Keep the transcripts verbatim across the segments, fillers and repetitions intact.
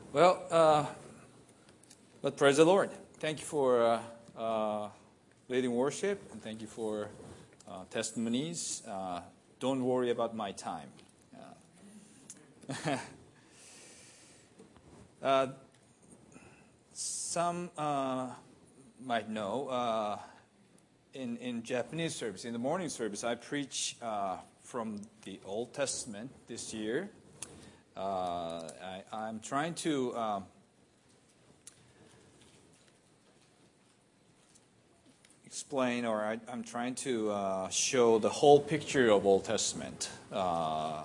Well, uh, but praise the Lord. Thank you for uh, uh, leading worship, and thank you for uh, testimonies. Uh, don't worry about my time. Uh, uh, some uh, might know, uh, in, in Japanese service, in the morning service, I preach uh, from the Old Testament this year. Uh, I, I'm trying to um, explain, or I, I'm trying to uh, show the whole picture of Old Testament. Uh,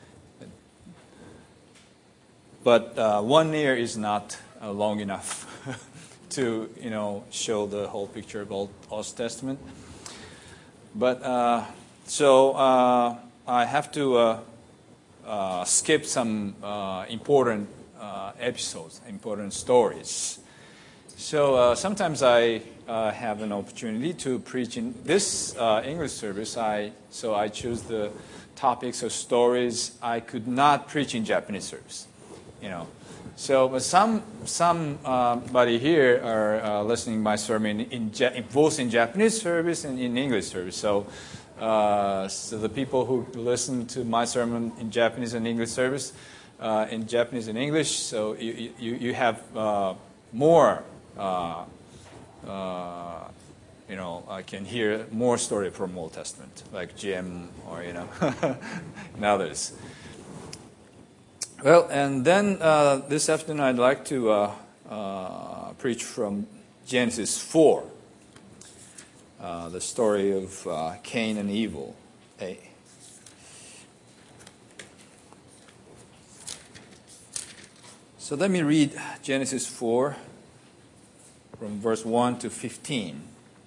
but uh, one year is not uh, long enough to, you know, show the whole picture of Old, Old Testament. But uh, so uh, I have to. Uh, Uh, skip some uh, important uh, episodes, important stories. So uh, sometimes I uh, have an opportunity to preach in this uh, English service. I so I choose the topics or stories I could not preach in Japanese service. You know, so but some somebody uh, here are uh, listening my sermon in, in both in Japanese service and in English service. So. Uh, so the people who listen to my sermon in Japanese and English service, uh, in Japanese and English, so you you, you have uh, more, uh, uh, you know, I can hear more story from Old Testament, like Jim or, you know, and others. Well, and then uh, this afternoon I'd like to uh, uh, preach from Genesis four. Uh, the story of uh, Cain and Abel. A. So let me read Genesis four from verse one to fifteen.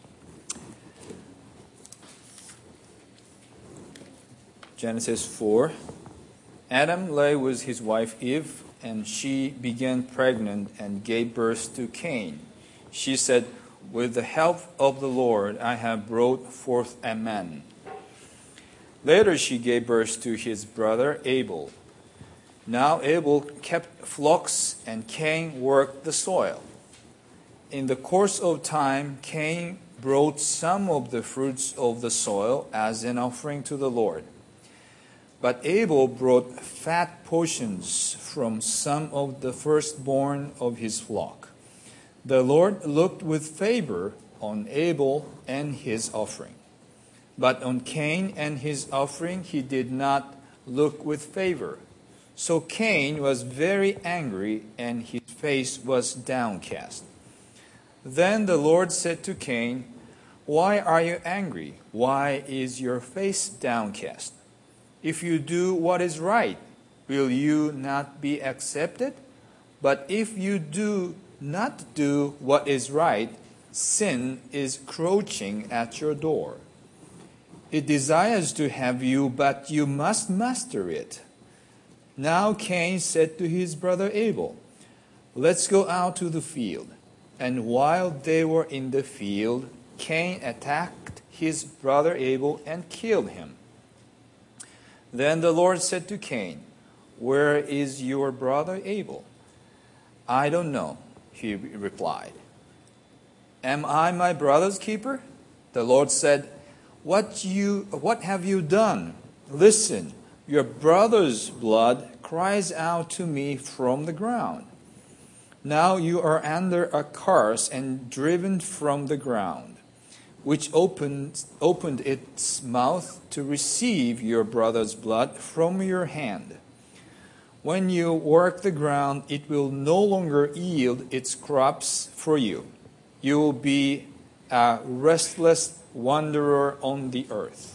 Genesis four. Adam lay with his wife Eve, and she began pregnant and gave birth to Cain. She said, "With the help of the Lord, I have brought forth a man." Later she gave birth to his brother Abel. Now Abel kept flocks and Cain worked the soil. In the course of time, Cain brought some of the fruits of the soil as an offering to the Lord. But Abel brought fat portions from some of the firstborn of his flock. The Lord looked with favor on Abel and his offering. But on Cain and his offering he did not look with favor. So Cain was very angry and his face was downcast. Then the Lord said to Cain, "Why are you angry? Why is your face downcast? If you do what is right, will you not be accepted? But if you do not do what is right, sin is crouching at your door. It desires to have you, but you must master it." Now Cain said to his brother Abel, "Let's go out to the field." And while they were in the field, Cain attacked his brother Abel and killed him. Then the Lord said to Cain, "Where is your brother Abel?" "I don't know," he replied. "Am I my brother's keeper?" The Lord said, What you, what have you done? Listen, your brother's blood cries out to me from the ground. Now you are under a curse and driven from the ground, which opened, opened its mouth to receive your brother's blood from your hand. When you work the ground, it will no longer yield its crops for you. You will be a restless wanderer on the earth.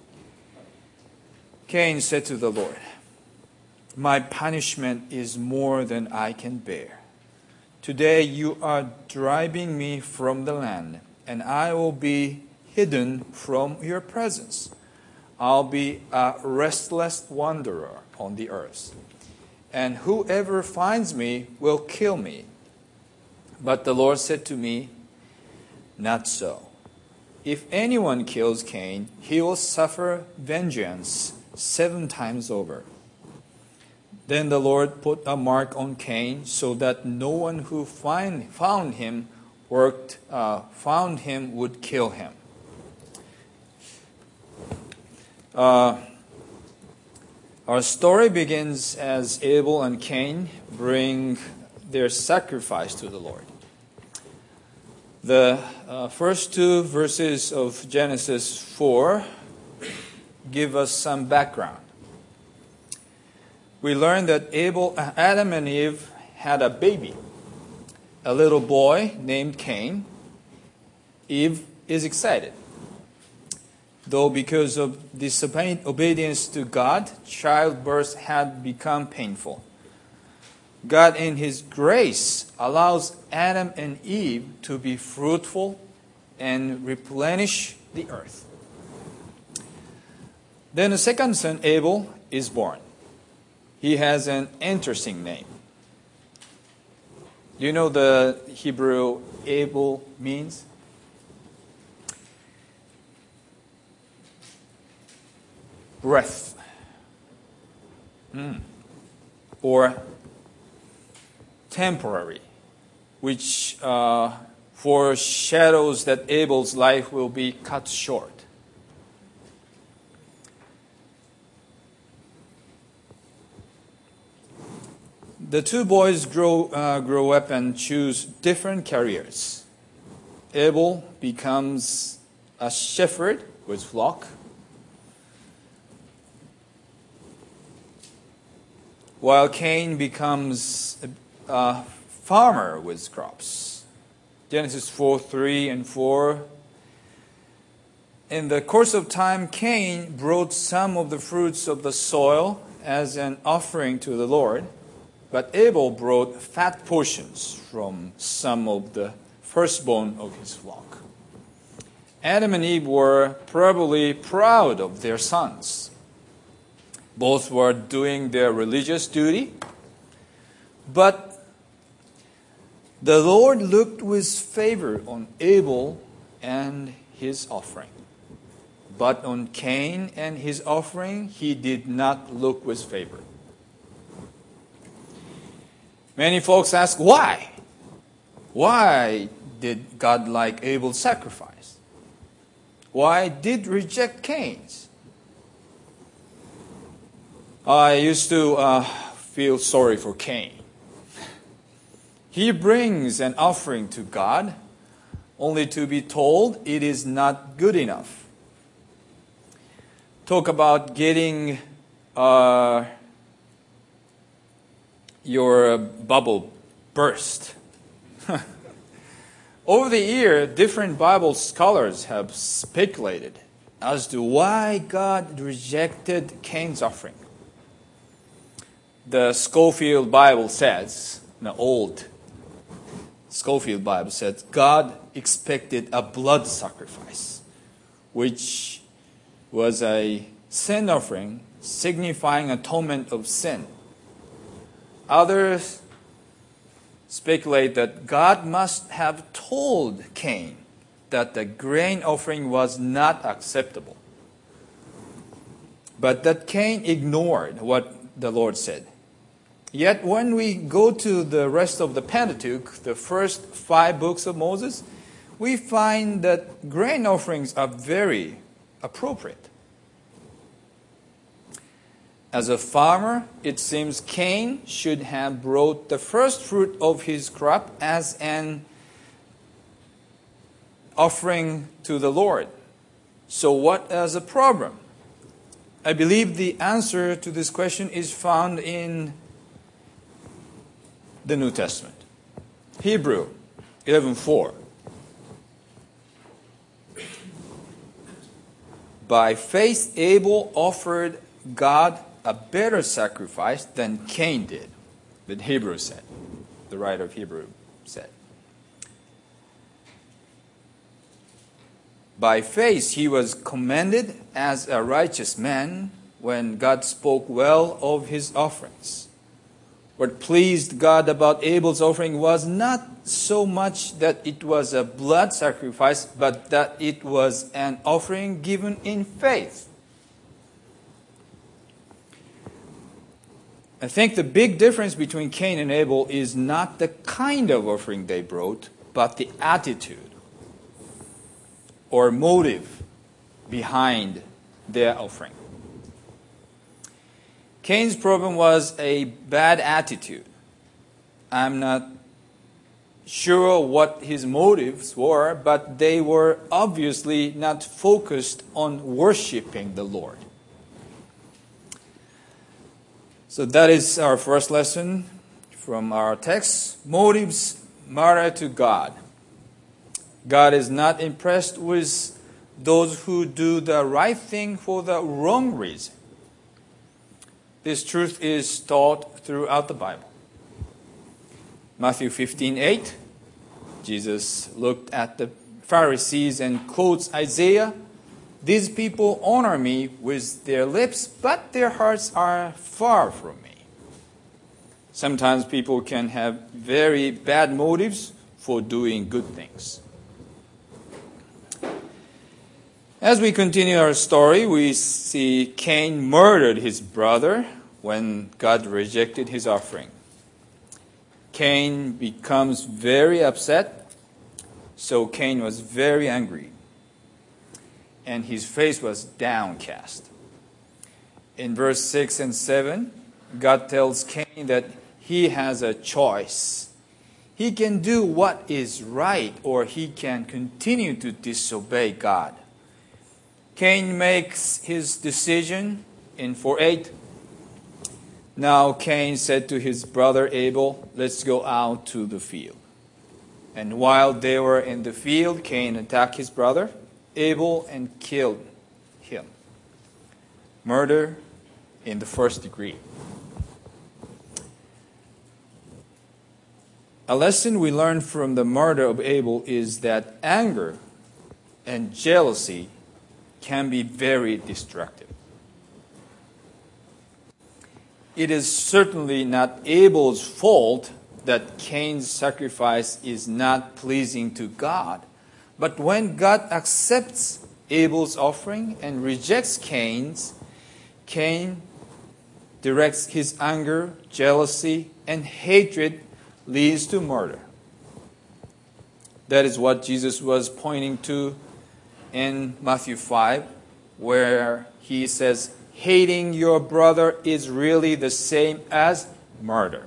Cain said to the Lord, "My punishment is more than I can bear. Today you are driving me from the land, and I will be hidden from your presence. I'll be a restless wanderer on the earth. And whoever finds me will kill me." But the Lord said to me, "Not so. If anyone kills Cain, he will suffer vengeance seven times over." Then the Lord put a mark on Cain so that no one who find, found him worked uh, found him would kill him. Uh, our story begins as Abel and Cain bring their sacrifice to the Lord. The uh, first two verses of Genesis four give us some background. We learn that Abel, Adam and Eve had a baby, a little boy named Cain. Eve is excited, though because of disobedience to God, childbirth had become painful. God in His grace allows Adam and Eve to be fruitful and replenish the earth. Then the second son, Abel, is born. He has an interesting name. Do you know the Hebrew Abel means? Breath. Mm. Or temporary, which uh, foreshadows that Abel's life will be cut short. The two boys grow, uh, grow up and choose different careers. Abel becomes a shepherd with flock, while Cain becomes a, a farmer with crops. Genesis four, three and four. In the course of time, Cain brought some of the fruits of the soil as an offering to the Lord. But Abel brought fat portions from some of the firstborn of his flock. Adam and Eve were probably proud of their sons. Both were doing their religious duty. But the Lord looked with favor on Abel and his offering. But on Cain and his offering, He did not look with favor. Many folks ask, why? Why did God like Abel's sacrifice? Why did reject Cain's? I used to uh, feel sorry for Cain. He brings an offering to God only to be told it is not good enough. Talk about getting uh, your bubble burst. Over the year, different Bible scholars have speculated as to why God rejected Cain's offering. The Scofield Bible says, the old Scofield Bible says, God expected a blood sacrifice, which was a sin offering signifying atonement of sin. Others speculate that God must have told Cain that the grain offering was not acceptable, but that Cain ignored what the Lord said. Yet when we go to the rest of the Pentateuch, the first five books of Moses, we find that grain offerings are very appropriate. As a farmer, it seems Cain should have brought the first fruit of his crop as an offering to the Lord. So what is the problem? I believe the answer to this question is found in the New Testament. Hebrew eleven four. By faith, Abel offered God a better sacrifice than Cain did, the Hebrew said. The writer of Hebrew said. By faith, he was commended as a righteous man when God spoke well of his offerings. What pleased God about Abel's offering was not so much that it was a blood sacrifice, but that it was an offering given in faith. I think the big difference between Cain and Abel is not the kind of offering they brought, but the attitude or motive behind their offering. Cain's problem was a bad attitude. I'm not sure what his motives were, but they were obviously not focused on worshiping the Lord. So that is our first lesson from our text. Motives matter to God. God is not impressed with those who do the right thing for the wrong reason. This truth is taught throughout the Bible. Matthew fifteen eight, Jesus looked at the Pharisees and quotes Isaiah, "These people honor me with their lips, but their hearts are far from me." Sometimes people can have very bad motives for doing good things. As we continue our story, we see Cain murdered his brother when God rejected his offering. Cain becomes very upset, so Cain was very angry, and his face was downcast. In verse six and seven, God tells Cain that he has a choice. He can do what is right, or he can continue to disobey God. Cain makes his decision in four eight. Now Cain said to his brother Abel, "Let's go out to the field." And while they were in the field, Cain attacked his brother Abel and killed him. Murder in the first degree. A lesson we learn from the murder of Abel is that anger and jealousy can be very destructive. It is certainly not Abel's fault that Cain's sacrifice is not pleasing to God. But when God accepts Abel's offering and rejects Cain's, Cain directs his anger, jealousy, and hatred leads to murder. That is what Jesus was pointing to in Matthew five, where he says, hating your brother is really the same as murder.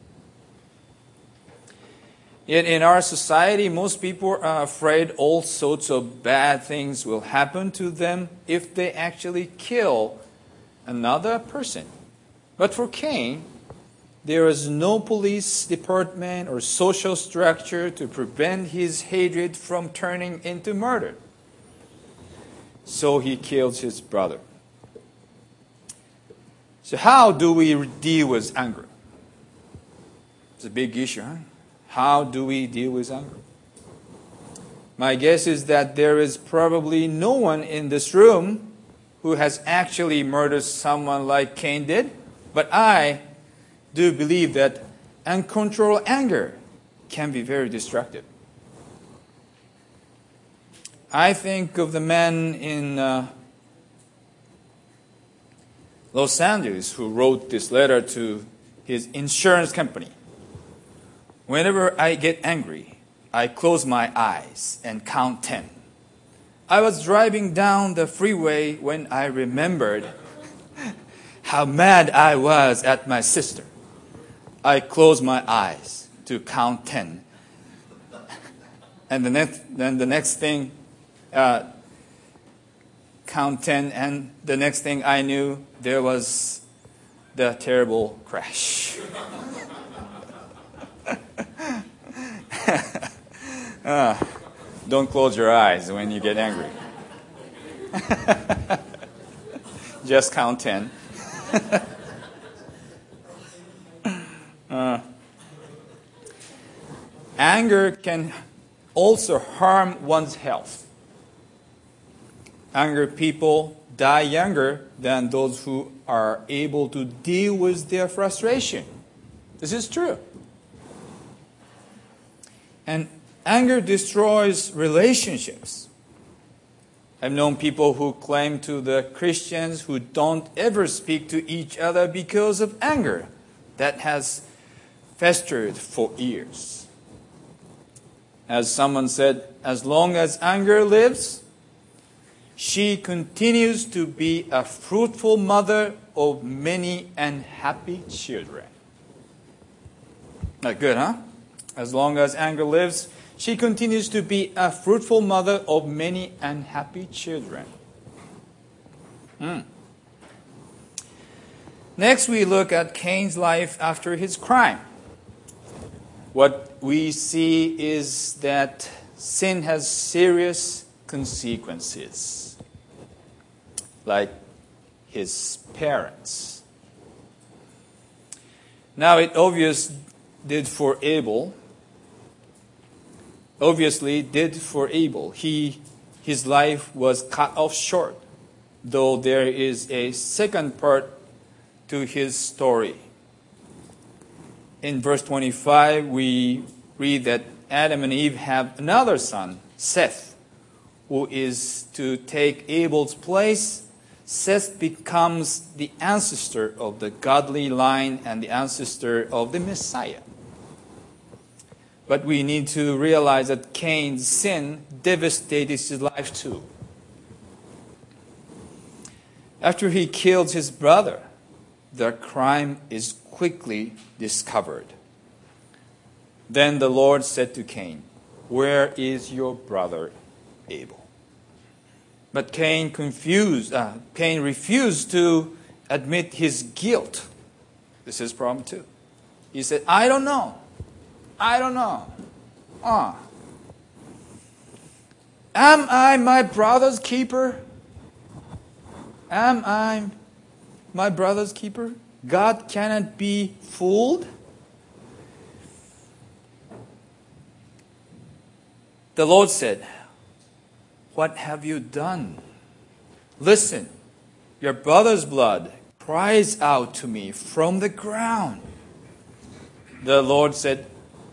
Yet in our society, most people are afraid all sorts of bad things will happen to them if they actually kill another person. But for Cain, there is no police department or social structure to prevent his hatred from turning into murder. So he kills his brother. So how do we deal with anger? It's a big issue, huh? How do we deal with anger? My guess is that there is probably no one in this room who has actually murdered someone like Cain did, but I do believe that uncontrolled anger can be very destructive. I think of the man in uh, Los Angeles who wrote this letter to his insurance company. Whenever I get angry, I close my eyes and count ten. I was driving down the freeway when I remembered how mad I was at my sister. I closed my eyes to count ten. And the next, then the next thing, uh, count ten, and the next thing I knew, there was the terrible crash. uh, don't close your eyes when you get angry. Just count ten. uh, anger can also harm one's health. Angry people die younger than those who are able to deal with their frustration. This is true. And anger destroys relationships. I've known people who claim to the Christians who don't ever speak to each other because of anger. that has festered for years. As someone said, as long as anger lives, she continues to be a fruitful mother of many and happy children. Not good, huh? As long as anger lives, she continues to be a fruitful mother of many and happy children. Hmm. Next, we look at Cain's life after his crime. What we see is that sin has serious consequences, like his parents. Now, it obviously did for Abel. Obviously, did for Abel. He, his life was cut off short, though there is a second part to his story. In verse twenty-five, we read that Adam and Eve have another son, Seth, who is to take Abel's place. Seth becomes the ancestor of the godly line and the ancestor of the Messiah. But we need to realize that Cain's sin devastated his life too. After he kills his brother, the crime is quickly discovered. Then the Lord said to Cain, "Where is your brother Abel?" But Cain confused. Uh, Cain refused to admit his guilt. This is problem too. He said, "I don't know. I don't know. Ah, am I my brother's keeper? Am I my brother's keeper? God cannot be fooled." The Lord said, "What have you done? Listen, your brother's blood cries out to me from the ground." The Lord said,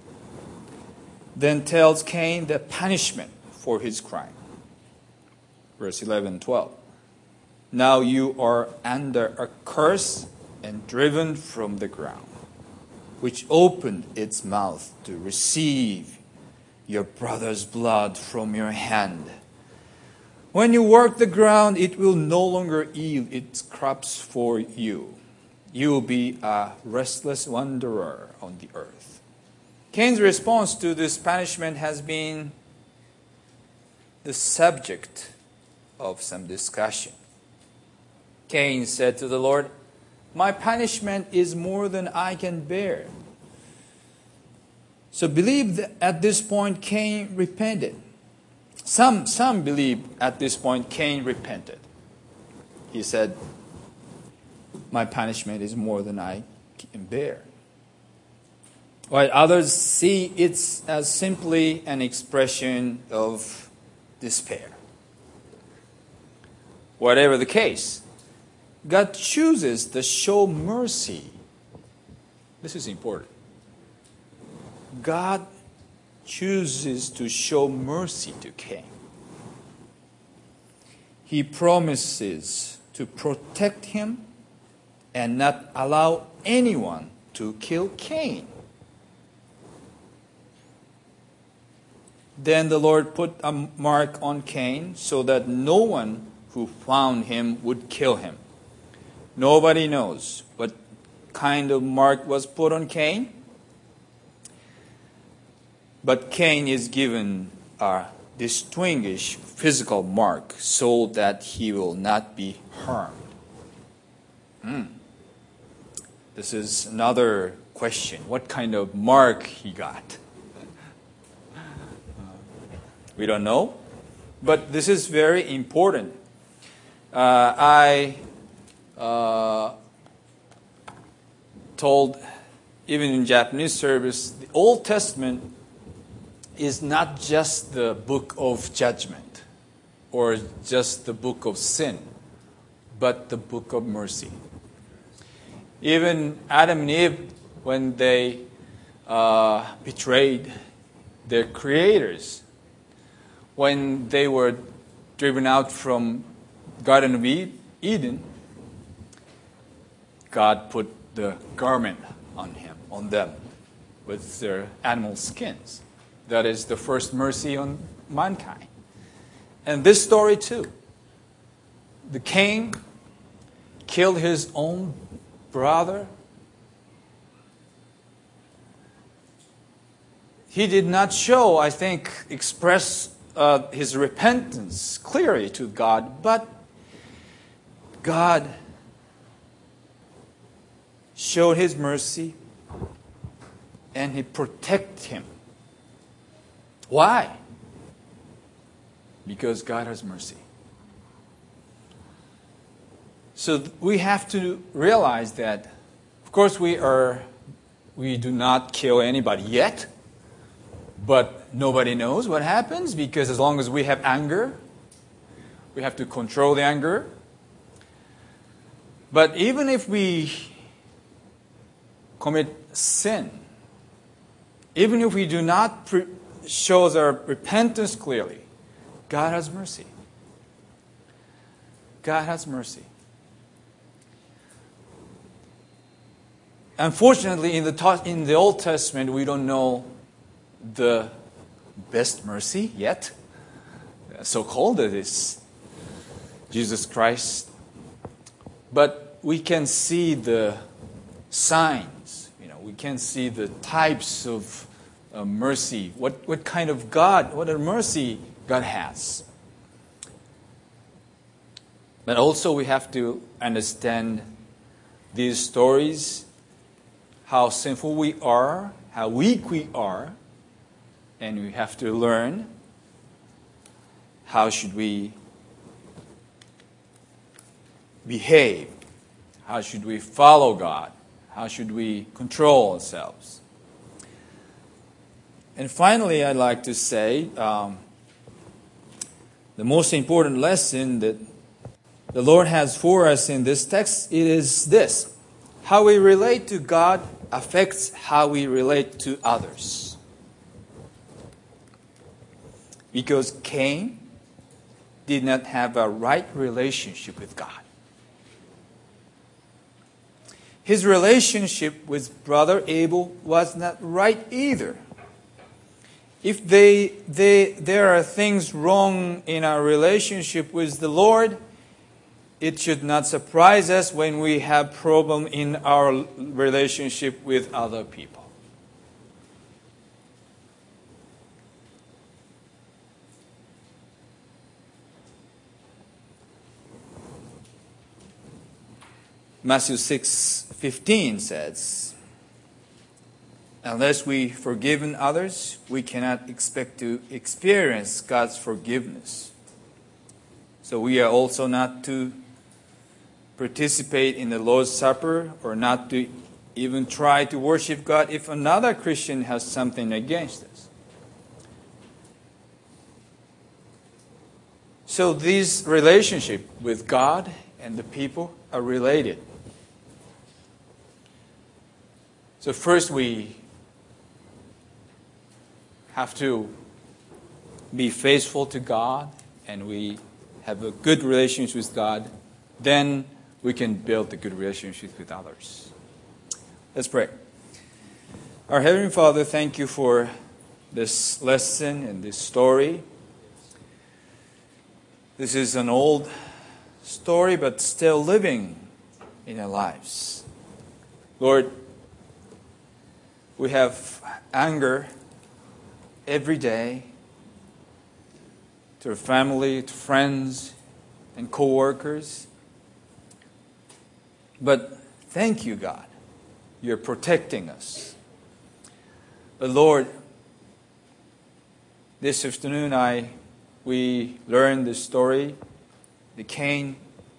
then tells Cain the punishment for his crime. Verse eleven and twelve. "Now you are under a curse and driven from the ground, which opened its mouth to receive your brother's blood from your hand. When you work the ground, it will no longer yield its crops for you. You will be a restless wanderer on the earth." Cain's response to this punishment has been the subject of some discussion. Cain said to the Lord, "My punishment is more than I can bear." So believe that at this point Cain repented. Some, some believe at this point Cain repented. He said, "My punishment is more than I can bear." While others see it as simply an expression of despair. Whatever the case, God chooses to show mercy. This is important. God chooses to show mercy to Cain. He promises to protect him and not allow anyone to kill Cain. Then the Lord put a mark on Cain so that no one who found him would kill him. Nobody knows what kind of mark was put on Cain. But Cain is given a distinguished physical mark so that he will not be harmed. Hmm. This is another question. What kind of mark he got? We don't know. But this is very important. Uh, I uh, told, even in Japanese service, the Old Testament is not just the book of judgment or just the book of sin, but the book of mercy. Even Adam and Eve, when they uh, betrayed their creators, when they were driven out from Garden of Eden, God put the garment on him, on them, with their animal skins. That is the first mercy on mankind. And this story too. The king killed his own brother. He did not show, I think, express uh, his repentance clearly to God, but God showed his mercy and he protected him. Why? Because God has mercy. So we have to realize that, of course, we are we do not kill anybody yet, but nobody knows what happens, because as long as we have anger, we have to control the anger. But even if we commit sin, even if we do not pre- show our repentance clearly, God has mercy. God has mercy. Unfortunately, in the in the Old Testament, we don't know the best mercy yet. So-called it is Jesus Christ. But we can see the signs. You know, we can see the types of uh, mercy. What what kind of God, what a mercy God has. But also we have to understand these stories, how sinful we are, how weak we are, and we have to learn how should we behave, how should we follow God, how should we control ourselves. And finally, I'd like to say um, the most important lesson that the Lord has for us in this text, it is this: how we relate to God affects how we relate to others. Because Cain did not have a right relationship with God. His relationship with brother Abel was not right either. If they, they, there are things wrong in our relationship with the Lord, it should not surprise us when we have problem in our relationship with other people. Matthew six fifteen says, unless we forgiven others, we cannot expect to experience God's forgiveness. So we are also not to participate in the Lord's Supper, or not to even try to worship God if another Christian has something against us. So these relationships with God and the people are related. So first we have to be faithful to God, and we have a good relationship with God. Then we can build a good relationship with others. Let's pray. Our Heavenly Father, thank you for this lesson and this story. This is an old story, but still living in our lives. Lord, we have anger every day to our family, to friends, and co-workers. But thank you, God. You're protecting us. But Lord, this afternoon I we learned the story, the Cain.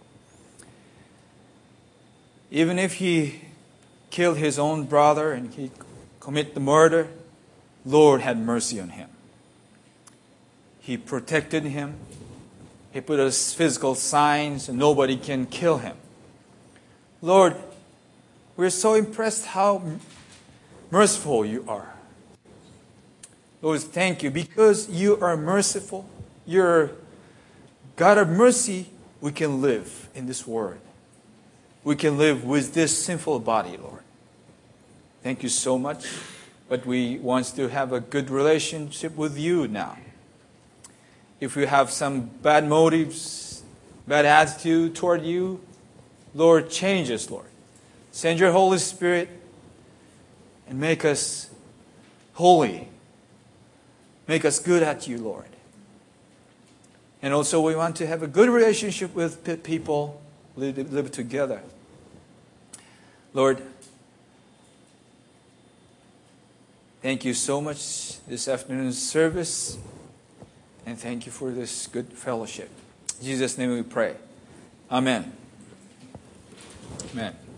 Even if he killed his own brother and he committed the murder, Lord had mercy on him. He protected him. He put us physical signs and nobody can kill him. Lord, we're so impressed how merciful you are. Lord, thank you. Because you are merciful, you're God of mercy, we can live in this world. We can live with this sinful body, Lord. Thank you so much. But we want to have a good relationship with you now. If we have some bad motives, bad attitude toward you, Lord, change us, Lord. Send your Holy Spirit and make us holy. Make us good at you, Lord. And also we want to have a good relationship with people, live, live together. Lord, thank you so much this afternoon's service. And thank you for this good fellowship. In Jesus' name we pray. Amen. Amen.